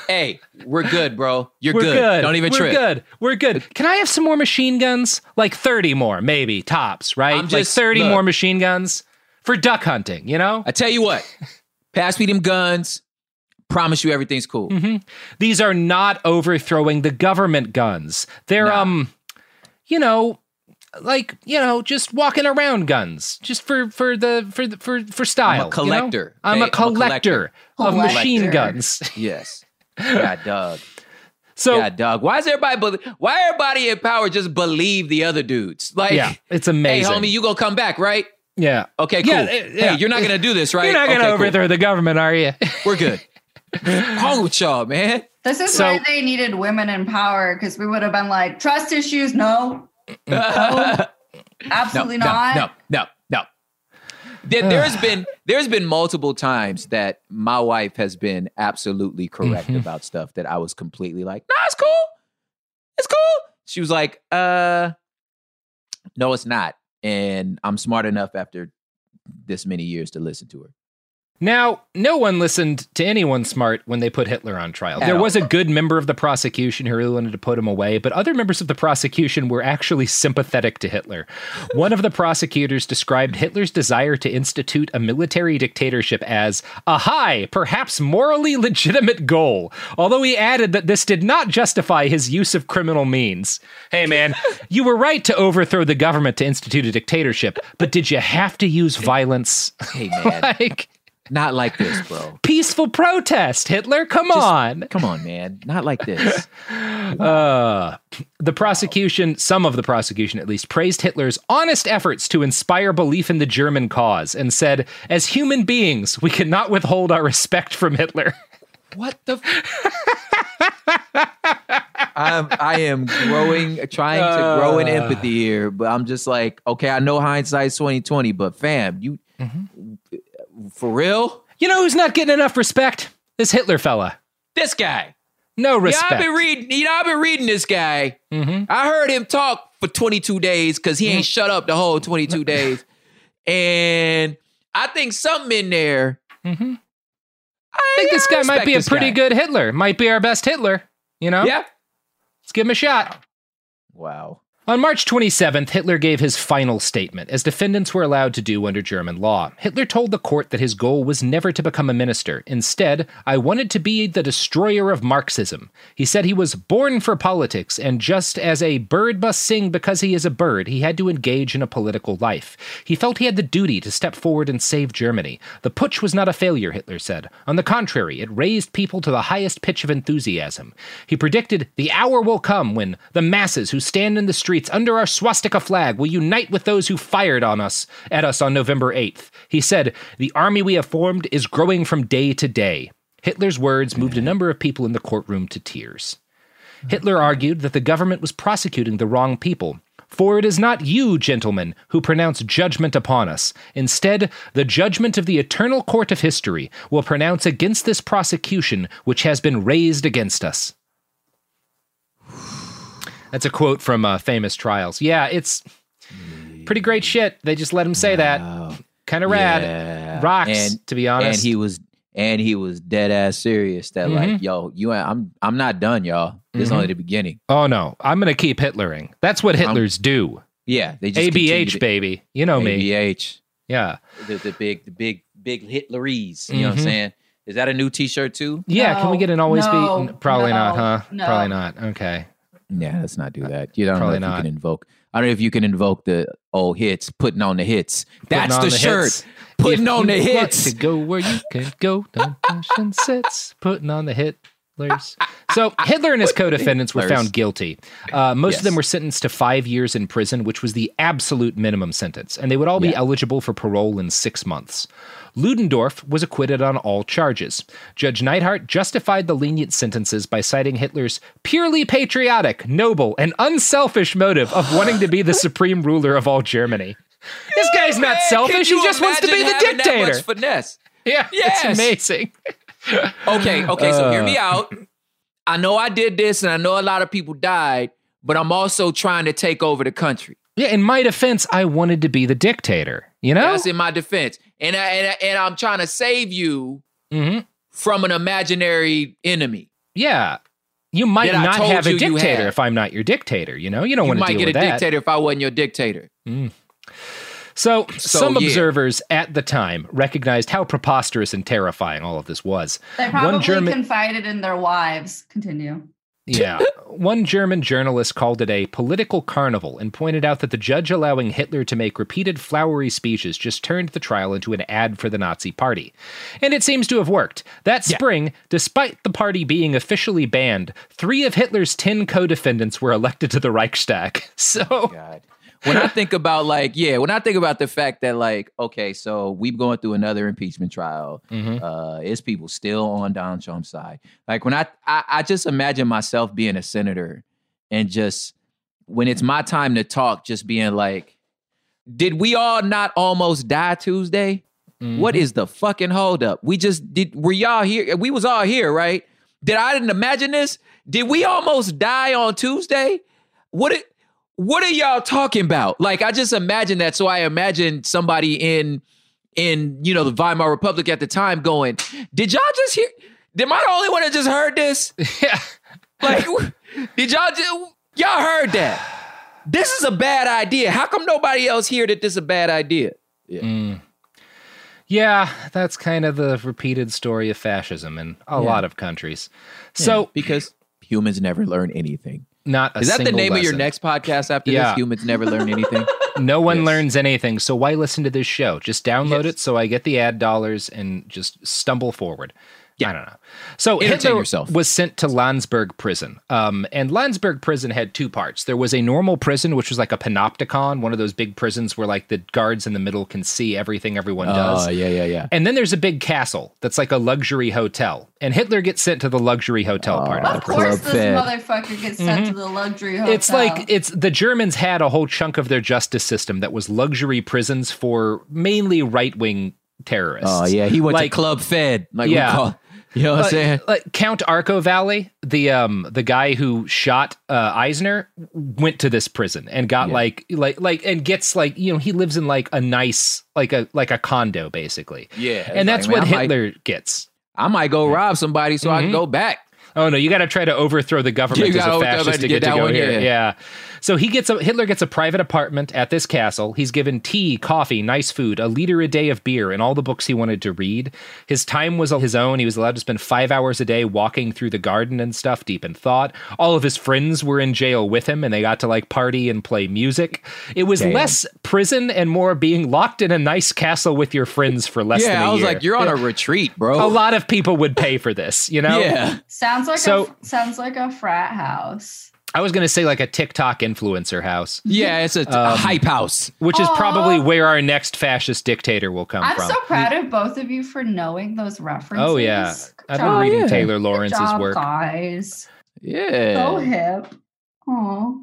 hey, we're good, bro. You're We're good. good. Don't even We're trip. good. We're good. Can I have some more machine guns? Like thirty more, maybe, tops, right? I'm like just- thirty look. more machine guns for duck hunting, you know? I tell you what, pass me them guns. Promise you everything's cool. Mm-hmm. These are not overthrowing the government guns. They're, Nah. um, you know, like, you know, just walking around guns, just for for the for the, for for style. I'm a collector. You know? I'm, Okay? a collector I'm a of collector. machine guns. Yes. God, dog. So, God, dog. Why is everybody? Be- why everybody in power just believe the other dudes? Like, yeah, it's amazing. Hey, homie, you gonna come back, right? Yeah. Okay, cool. Yeah, it- yeah. Hey, you're not gonna do this, right? You're not going to Okay, overthrow cool. the government, are you? We're good. What's wrong with y'all, man? This is So- why they needed women in power, because we would have been like, trust issues, no. No. Absolutely no, not. No, no, no. There, there's been there's been multiple times that my wife has been absolutely correct Mhm. about stuff that I was completely like, nah, it's cool. It's cool. She was like, uh, no, it's not. And I'm smart enough after this many years to listen to her. Now, no one listened to anyone smart when they put Hitler on trial. At There all. was a good member of the prosecution who really wanted to put him away, but other members of the prosecution were actually sympathetic to Hitler. One of the prosecutors described Hitler's desire to institute a military dictatorship as a high, perhaps morally legitimate goal, although he added that this did not justify his use of criminal means. Hey, man, you were right to overthrow the government to institute a dictatorship, but did you have to use violence? Hey, man. like... Not like this, bro. Peaceful protest, Hitler. Come Just- on. Come on, man. Not like this. Uh, the prosecution, some of the prosecution at least, praised Hitler's honest efforts to inspire belief in the German cause and said, as human beings, we cannot withhold our respect from Hitler. What the? F- I'm, I am growing, trying to grow in empathy here, but I'm just like, okay, I know hindsight's twenty twenty, but fam, you for real? You know who's not getting enough respect? This Hitler fella. This guy. No respect. Yeah, I've been reading. You know, I've been reading this guy. Mm-hmm. I heard him talk for twenty-two days because he ain't shut up the whole twenty-two days, and I think something in there. Mm-hmm. I think this guy might be a pretty good Hitler. Might be our best Hitler. You know? Yeah. Let's give him a shot. Wow. On March twenty-seventh, Hitler gave his final statement, as defendants were allowed to do under German law. Hitler told the court that his goal was never to become a minister. Instead, I wanted to be the destroyer of Marxism. He said he was born for politics, and just as a bird must sing because he is a bird, he had to engage in a political life. He felt he had the duty to step forward and save Germany. The putsch was not a failure, Hitler said. On the contrary, it raised people to the highest pitch of enthusiasm. He predicted the hour will come when the masses who stand in the streets under our swastika flag will unite with those who fired on us at us on November eighth. He said, the army we have formed is growing from day to day. Hitler's words moved a number of people in the courtroom to tears. Hitler argued that the government was prosecuting the wrong people. For it is not you, gentlemen, who pronounce judgment upon us. Instead, the judgment of the eternal court of history will pronounce against this prosecution which has been raised against us. That's a quote from uh, Famous Trials. Yeah, it's pretty great shit. They just let him say Wow. that. Kind of rad. Yeah. Rocks, And- to be honest. And he was and he was dead ass serious that Mhm. like, yo, you ain't- I'm I'm not done, y'all. This is Mhm. only the beginning. Oh, no. I'm going to keep Hitlering. That's what Hitlers do. Yeah, they just A B continue H, to- baby. You know me. A B H. Yeah. The, the big the big big Hitleries. You know what Mhm. I'm saying? Is that a new T-shirt too? Yeah, can we get an always no, be? Probably no, not, huh? no. Probably not. Okay. Yeah, let's not do that. You don't Probably know if not. you can invoke. I don't know if you can invoke the old hits, putting on the hits. That's Putting the, on shirt. hits. Putting If on the you want hits. to go where you can go. Don't push and sits. Putting on the Hitlers. So Hitler and his co-defendants were Hitlers. found guilty. Uh, most Yes. of them were sentenced to five years in prison, which was the absolute minimum sentence, and they would all be Yeah. eligible for parole in six months. Ludendorff was acquitted on all charges. Judge Neidhart justified the lenient sentences by citing Hitler's purely patriotic, noble, and unselfish motive of wanting to be the supreme ruler of all Germany. This guy's not Man, selfish. can He you just wants to be imagine the having that dictator. much finesse. Yeah, Yes. it's amazing. Okay, okay, so hear me Uh. out. I know I did this and I know a lot of people died, but I'm also trying to take over the country. Yeah, in my defense, I wanted to be the dictator. You know? That's in my defense. And, I, and, I, and I'm trying to save you Mm-hmm. from an imaginary enemy. Yeah. You might That I not told have a you you dictator had. if I'm not your dictator. You know, you don't You want to might deal get with a that. dictator if I wasn't your dictator. Mm. So, So, some yeah. observers at the time recognized how preposterous and terrifying all of this was. They probably One German, confided in their wives. Continue. yeah, one German journalist called it a political carnival and pointed out that the judge allowing Hitler to make repeated flowery speeches just turned the trial into an ad for the Nazi Party. And it seems to have worked. That Yeah. spring, despite the party being officially banned, three of Hitler's ten co-defendants were elected to the Reichstag. So, God. When I think about like, yeah, when I think about the fact that like, okay, so we've going through another impeachment trial. Mhm. Uh, is people still on Donald Trump's side? Like when I, I, I just imagine myself being a senator and just when it's my time to talk, just being like, did we all not almost die Tuesday? Mhm. What is the fucking holdup? We just did. Were y'all here? We was all here, right? Did I didn't imagine this? Did we almost die on Tuesday? What it? What are y'all talking about? Like, I just imagine that. So I imagine somebody in, in you know, the Weimar Republic at the time going, did y'all just hear? Am I the only one that just heard this? yeah. Like, did y'all just, y'all heard that? This is a bad idea. How come nobody else heard that this is a bad idea? Yeah. Mm. Yeah, that's kind of the repeated story of fascism in a Yeah. lot of countries. So, Yeah, because humans never learn anything. not a Is that the single name of your lesson. next podcast after Yeah. this? Humans never learn anything? No one Yes. learns anything, so why listen to this show? Just download Yes. it so I get the ad dollars and just stumble forward. I don't know. So Entertain Hitler yourself. was sent to Landsberg prison. Um, and Landsberg prison had two parts. There was a normal prison, which was like a panopticon, one of those big prisons where like the guards in the middle can see everything everyone does. Oh, yeah, yeah, yeah. And then there's a big castle that's like a luxury hotel. And Hitler gets sent to the luxury hotel Oh, part of the Of prison. course, this Fed. motherfucker gets sent Mhm. to the luxury hotel. It's like it's the Germans had a whole chunk of their justice system that was luxury prisons for mainly right-wing terrorists. Oh, yeah. He went Like- to Club Fed. Like Yeah. we call You know what I'm Like- saying? Like Count Arco Valley, the um the guy who shot uh, Eisner, went to this prison and got Yeah. like like like and gets like you know he lives in like a nice like a like a condo basically. Yeah. And that's like, what man, I might- Hitler gets. I might go rob somebody so I can Mhm. go back. Oh no, you got to try to overthrow the government You as gotta a overthrow fascist that- to get get to that go one, here. yeah. Yeah. So he gets a Hitler gets a private apartment at this castle. He's given tea, coffee, nice food, a liter a day of beer, and all the books he wanted to read. His time was his own. He was allowed to spend five hours a day walking through the garden and stuff, deep in thought. All of his friends were in jail with him, and they got to like party and play music. It was Damn. less prison and more being locked in a nice castle with your friends for less than a Yeah, year. I was like, you're on a retreat, bro. A lot of people would pay for this, you know? Yeah. sounds like So- a sounds like a frat house. I was going to say like a TikTok influencer house. Yeah, it's a, a Um, hype house. Which is Aw. probably where our next fascist dictator will come I'm from. so proud of both of you for knowing those references. Oh, yeah. Good I've job. been reading yeah. Taylor Good Lawrence's job, work. guys. Yeah. So hip. Aw.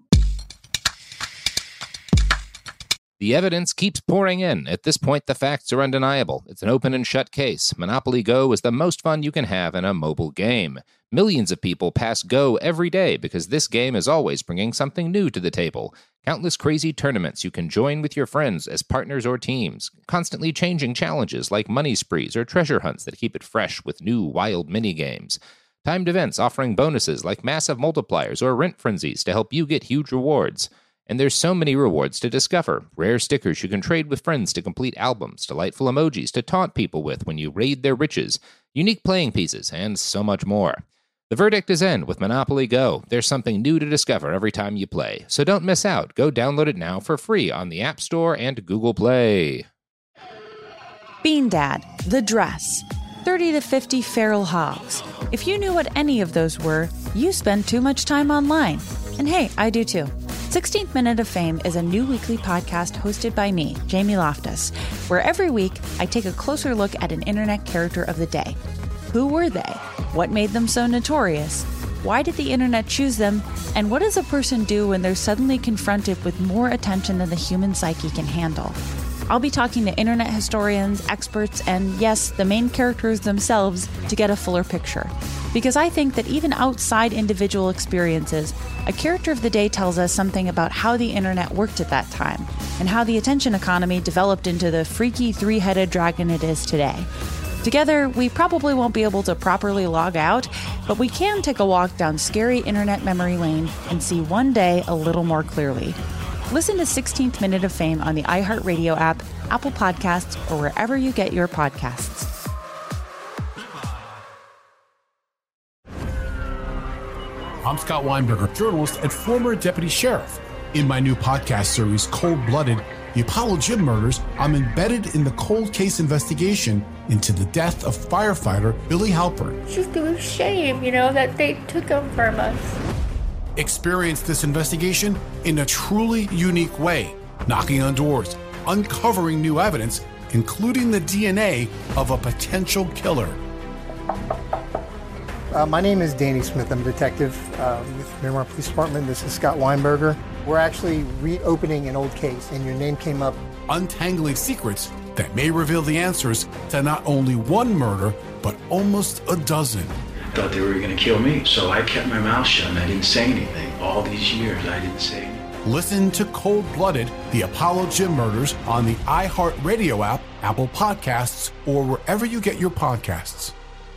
The evidence keeps pouring in. At this point, the facts are undeniable. It's an open and shut case. Monopoly Go is the most fun you can have in a mobile game. Millions of people pass Go every day because this game is always bringing something new to the table. Countless crazy tournaments you can join with your friends as partners or teams. Constantly changing challenges like money sprees or treasure hunts that keep it fresh with new wild minigames. Timed events offering bonuses like massive multipliers or rent frenzies to help you get huge rewards. And there's so many rewards to discover. Rare stickers you can trade with friends to complete albums, delightful emojis to taunt people with when you raid their riches, unique playing pieces, and so much more. The verdict is in with Monopoly Go. There's something new to discover every time you play. So don't miss out. Go download it now for free on the App Store and Google Play. Bean Dad, The Dress, thirty to fifty Feral Hogs. If you knew what any of those were, you spend too much time online. And hey, I do too. sixteenth Minute of Fame is a new weekly podcast hosted by me, Jamie Loftus, where every week I take a closer look at an internet character of the day. Who were they? What made them so notorious? Why did the internet choose them? And what does a person do when they're suddenly confronted with more attention than the human psyche can handle? I'll be talking to internet historians, experts, and yes, the main characters themselves to get a fuller picture. Because I think that even outside individual experiences, a character of the day tells us something about how the internet worked at that time, and how the attention economy developed into the freaky three-headed dragon it is today. Together, we probably won't be able to properly log out, but we can take a walk down scary internet memory lane and see one day a little more clearly. Listen to sixteenth Minute of Fame on the iHeartRadio app, Apple Podcasts, or wherever you get your podcasts. I'm Scott Weinberger, journalist and former deputy sheriff. In my new podcast series, Cold Blooded, The Apollo Gym Murders, I'm embedded in the cold case investigation into the death of firefighter Billy Halpern. It's just a shame, you know, that they took him from us. Experience this investigation in a truly unique way, knocking on doors, uncovering new evidence, including the D N A of a potential killer. Uh, my name is Danny Smith. I'm a detective uh, with Miramar Police Department. This is Scott Weinberger. We're actually reopening an old case, and your name came up. Untangling secrets that may reveal the answers to not only one murder, but almost a dozen. I thought they were going to kill me, so I kept my mouth shut and I didn't say anything. All these years, I didn't say anything. Listen to Cold Blooded, The Apollo Gym Murders on the iHeartRadio app, Apple Podcasts, or wherever you get your podcasts.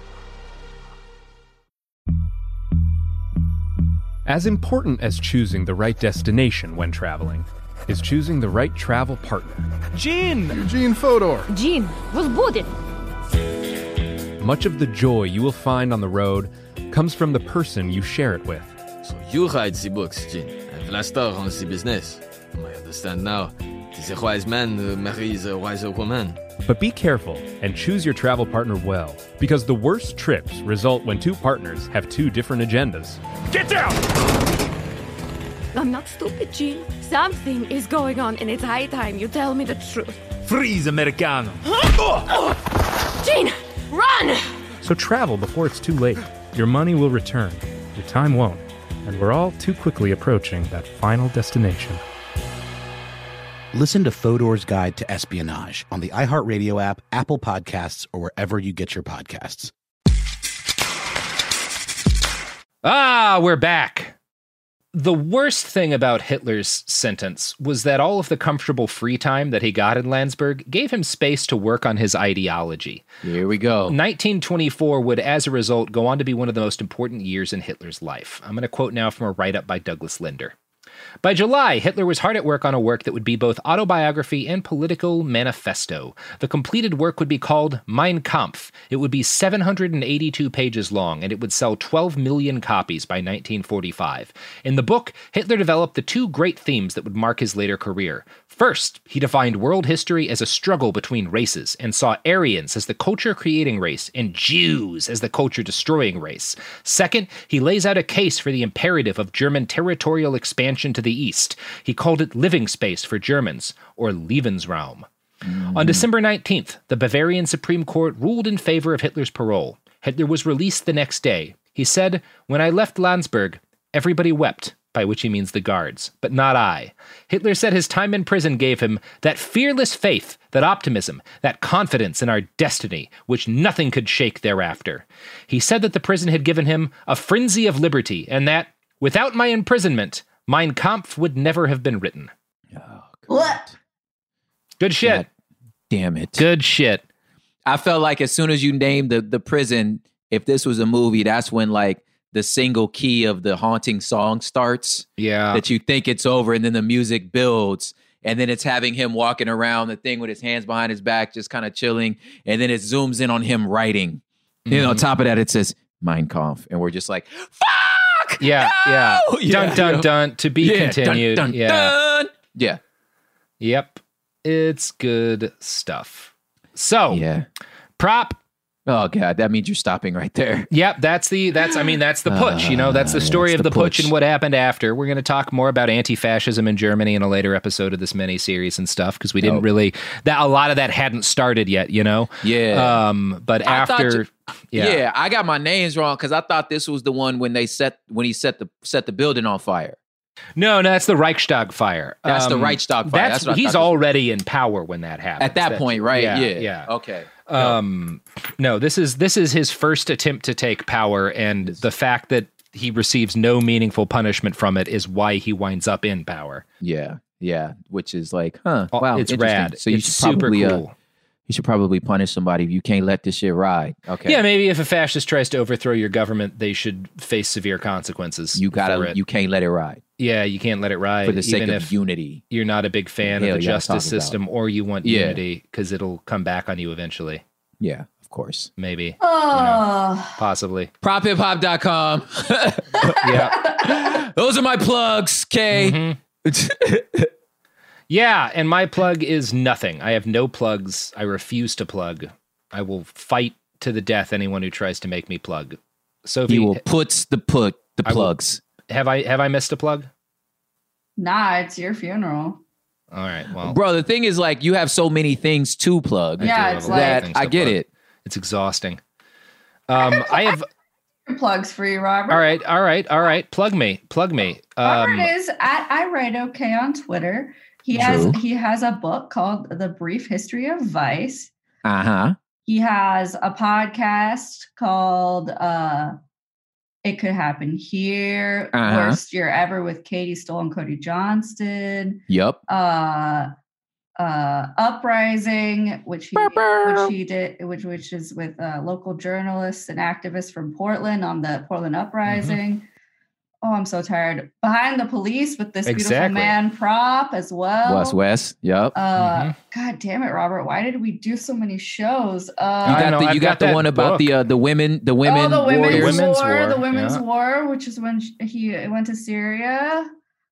As important as choosing the right destination when traveling is choosing the right travel partner. Gene! Eugene Fodor! Gene, возбудит! Much of the joy you will find on the road comes from the person you share it with. So you write the books, Gene, and Vlastar runs the business. I understand now. It is a wise man who marries a wiser woman. But be careful and choose your travel partner well, because the worst trips result when two partners have two different agendas. Get down! I'm not stupid, Gene. Something is going on, and it's high time you tell me the truth. Freeze, Americano! Gene, run! So travel before it's too late. Your money will return, your time won't, and we're all too quickly approaching that final destination. Listen to Fodor's Guide to Espionage on the iHeartRadio app, Apple Podcasts, or wherever you get your podcasts. Ah, we're back. The worst thing about Hitler's sentence was that all of the comfortable free time that he got in Landsberg gave him space to work on his ideology. Here we go. nineteen twenty-four would, as a result, go on to be one of the most important years in Hitler's life. I'm going to quote now from a write-up by Douglas Linder. By July, Hitler was hard at work on a work that would be both autobiography and political manifesto. The completed work would be called Mein Kampf. It would be seven hundred eighty-two pages long, and it would sell twelve million copies by nineteen forty-five. In the book, Hitler developed the two great themes that would mark his later career. First, he defined world history as a struggle between races and saw Aryans as the culture-creating race and Jews as the culture-destroying race. Second, he lays out a case for the imperative of German territorial expansion to the east. He called it living space for Germans, or Lebensraum. Mm. On December nineteenth, the Bavarian Supreme Court ruled in favor of Hitler's parole. Hitler was released the next day. He said, "When I left Landsberg, everybody wept," by which he means the guards, but not I. Hitler said his time in prison gave him that fearless faith, that optimism, that confidence in our destiny, which nothing could shake thereafter. He said that the prison had given him a frenzy of liberty, and that, without my imprisonment, Mein Kampf would never have been written. Oh, what? Good shit. God damn it. Good shit. I felt like as soon as you named the, the prison, if this was a movie, that's when like the single key of the haunting song starts. Yeah. That you think it's over and then the music builds. And then it's having him walking around the thing with his hands behind his back, just kind of chilling. And then it zooms in on him writing. Mm-hmm. And on top of that, it says Mein Kampf. And we're just like, fuck! Yeah, no! yeah. yeah. Dun, dun, dun. To be yeah, continued. Dun, dun, yeah. Dun. Yeah. Yep. It's good stuff. So, yeah. Prop. Oh God, that means you're stopping right there. Yep, that's the that's I mean that's the putsch, uh, you know, that's the story yeah, of the, the putsch and what happened after. We're going to talk more about anti-fascism in Germany in a later episode of this mini-series and stuff because we didn't oh. really that a lot of that hadn't started yet, you know. Yeah. Um but I after you, yeah. yeah, I got my names wrong cuz I thought this was the one when they set when he set the set the building on fire. No, no, that's the Reichstag fire. That's um, the Reichstag fire. That's, that's he's already in power when that happens. At that that's, point, right? Yeah, yeah. yeah. Okay. Um, no, this is this is his first attempt to take power, and the fact that he receives no meaningful punishment from it is why he winds up in power. Yeah, yeah. Which is like, huh? Wow, it's rad. So you it's should probably super cool. uh, you should probably punish somebody. You can't let this shit ride. Okay. Yeah, maybe if a fascist tries to overthrow your government, they should face severe consequences. You gotta, you can't let it ride. Yeah, you can't let it ride. For the sake even of if unity. You're not a big fan Hell of the yeah, justice talk system, about. or you want Yeah. unity because it'll come back on you eventually. Yeah, of course. Maybe. Oh. Possibly. prop hip hop dot com. Yeah. Those are my plugs, Kay. Mm-hmm. Yeah, and my plug is nothing. I have no plugs. I refuse to plug. I will fight to the death anyone who tries to make me plug. Sophie, He will put the put the I will- plugs. have I have I missed a plug? Nah, it's your funeral. All right. Well, Bro, the thing is, like, you have so many things to plug. Yeah, I do have it's a lot of that things I to get plug. it. It's exhausting. Um, I have. Plugs for you, Robert. All right. All right. All right. Plug me. Plug me. Um, Robert is at I write okay on Twitter. He has True. he has a book called The Brief History of Vice. Uh huh. He has a podcast called uh It Could Happen Here. Uh-huh. Worst Year Ever with Katie Stoll and Cody Johnston. Yep. Uh uh Uprising, which he which he did which which is with uh, local journalists and activists from Portland on the Portland Uprising. Mm-hmm. Oh, I'm so tired. Behind the Police with this beautiful Exactly. man prop as well. West West. Yep. Uh, God damn it, Robert! Why did we do so many shows? Uh, you got the you got, the one about the uh, the women the women oh, the women's warriors. war, the women's war, which is when sh- he went to Syria.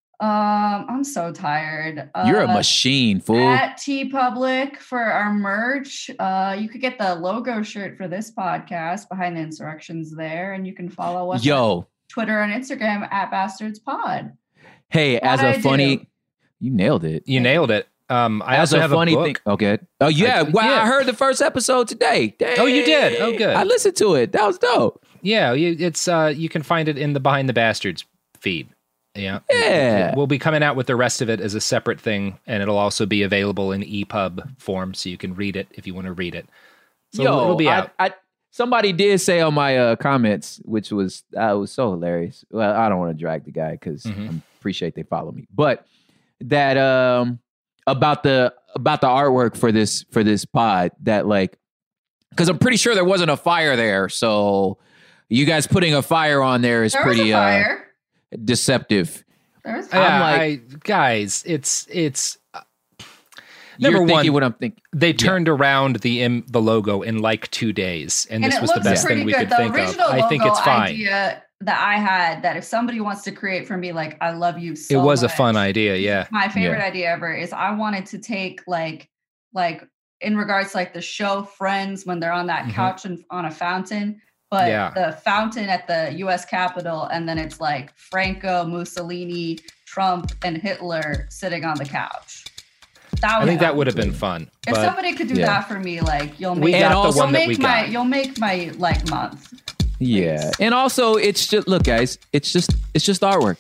Um, I'm so tired. Uh, You're a machine, fool. At T Public for our merch. Uh, you could get the logo shirt for this podcast, Behind the Insurrections, there, and you can follow us. Yo. on Twitter and Instagram at Bastards Pod. Hey, as What'd a I funny, do? you nailed it. You nailed it. Um, I as also a have funny a book. thing. Okay. Oh yeah. I- wow. yeah. I heard the first episode today. Dang. Oh, you did? Oh, good. I listened to it. That was dope. Yeah, you, it's uh, you can find it in the Behind the Bastards feed. Yeah, Yeah. We'll be coming out with the rest of it as a separate thing, and it'll also be available in E P U B form, so you can read it if you want to read it. So Yo, it'll be I- out. I, somebody did say on my uh, comments, which was uh, was so hilarious. Well, I don't want to drag the guy because Mm-hmm. I appreciate they follow me, but that um about the about the artwork for this for this pod that like because I'm pretty sure there wasn't a fire there, so you guys putting a fire on there is There was pretty a fire. uh deceptive. There was Yeah, I'm like, I, guys, it's it's uh, You're number thinking one. what I'm thinking. They turned around the Im, the logo in like two days, and, And this it was the looks best pretty thing we good. could The think of. original I think logo it's fine. idea that I had, that if somebody wants to create for me, like, I love you so It was much. a fun idea, yeah. My favorite Yeah. idea ever is I wanted to take like like in regards to like the show Friends when they're on that Mhm. couch and on a fountain, but Yeah. the fountain at the U S Capitol, and then it's like Franco, Mussolini, Trump, and Hitler sitting on the couch. That I think that would would have been fun. if but somebody could do yeah. that for me, like you'll We make got the you'll one that make we my got. you'll make my like month. Yeah, and also it's just look, guys. It's just it's just artwork.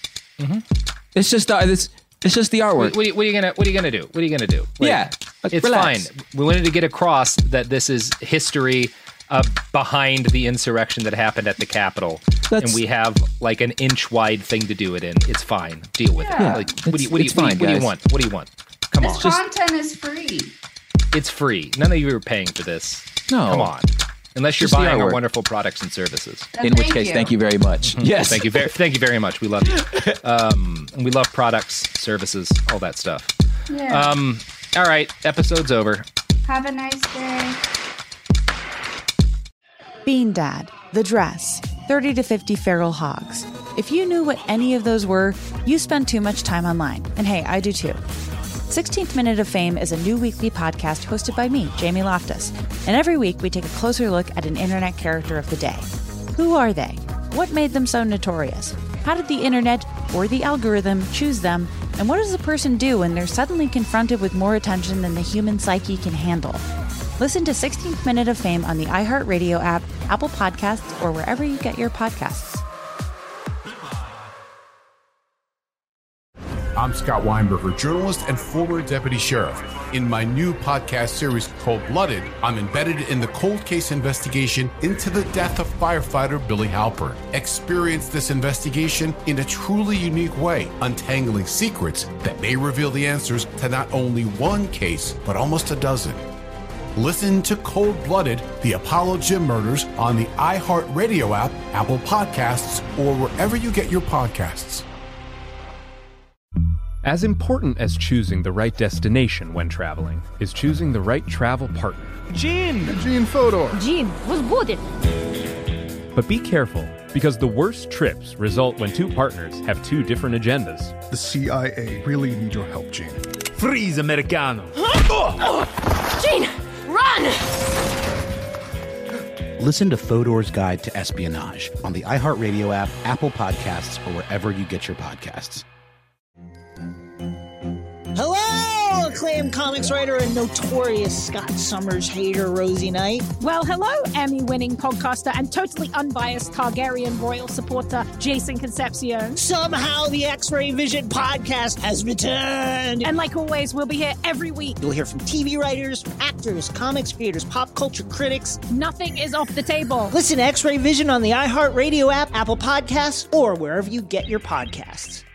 It's just uh, it's it's just the What, artwork. what, are you- what are you gonna What are you gonna do? What are you gonna do? Like, Yeah, like, it's relax. fine. We wanted to get across that this is history uh, behind the insurrection that happened at the Capitol, That's- and we have like an inch wide thing to do it in. It's fine. Deal with Yeah. it. Like, what do you It's- What do you, it's what do you, fine, what do you guys. want? What do you want? Come on, This content is free. it's free. None of you are paying for this. No. Come on. Unless you're Just the buying our artwork. wonderful products and services. And In which thank case, you. thank you very much. Yes, Thank you very, thank you very much. We love you. Um, and we love products, services, all that stuff. Yeah. Um, all right, episode's over. Have a nice day. Bean Dad, The Dress, thirty to fifty Feral Hogs. If you knew what any of those were, you spend too much time online. And hey, I do too. sixteenth Minute of Fame is a new weekly podcast hosted by me, Jamie Loftus. And every week we take a closer look at an internet character of the day. Who are they? What made them so notorious? How did the internet or the algorithm choose them? And what does a person do when they're suddenly confronted with more attention than the human psyche can handle? Listen to sixteenth Minute of Fame on the iHeartRadio app, Apple Podcasts, or wherever you get your podcasts. I'm Scott Weinberger, journalist and former deputy sheriff. In my new podcast series called Blooded, I'm embedded in the cold case investigation into the death of firefighter Billy Halpern. Experience this investigation in a truly unique way, untangling secrets that may reveal the answers to not only one case, but almost a dozen. Listen to Cold Blooded, The Apollo Gym Murders on the iHeartRadio app, Apple Podcasts, or wherever you get your podcasts. As important as choosing the right destination when traveling is choosing the right travel partner. Gene! Gene Fodor! Gene, was good. But be careful, because the worst trips result when two partners have two different agendas. The C I A really need your help, Gene. Freeze, Americano! Gene, run! Listen to Fodor's Guide to Espionage on the iHeartRadio app, Apple Podcasts, or wherever you get your podcasts. Hello, acclaimed comics writer and notorious Scott Summers hater, Rosie Knight. Well, hello, Emmy-winning podcaster and totally unbiased Targaryen royal supporter, Jason Concepcion. Somehow the X-Ray Vision podcast has returned. And like always, we'll be here every week. You'll hear from T V writers, actors, comics creators, pop culture critics. Nothing is off the table. Listen to X-Ray Vision on the iHeartRadio app, Apple Podcasts, or wherever you get your podcasts.